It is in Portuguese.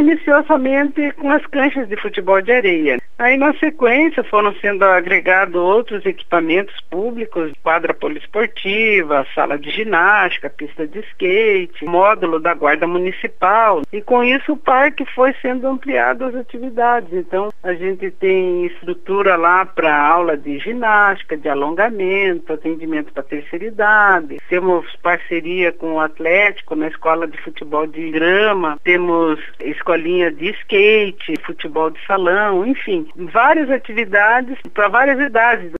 Iniciou somente com as canchas de futebol de areia. Aí, na sequência, foram sendo agregados outros equipamentos públicos, quadra poliesportiva, sala de ginástica, pista de skate, módulo da Guarda Municipal. E com isso o parque foi sendo ampliado as atividades. Então, a gente tem estrutura lá para aula de ginástica, de alongamento, atendimento para terceira idade. Temos parceria com o Atlético na escola de futebol de grama. Temos escolinha de skate, futebol de salão, enfim, várias atividades para várias idades.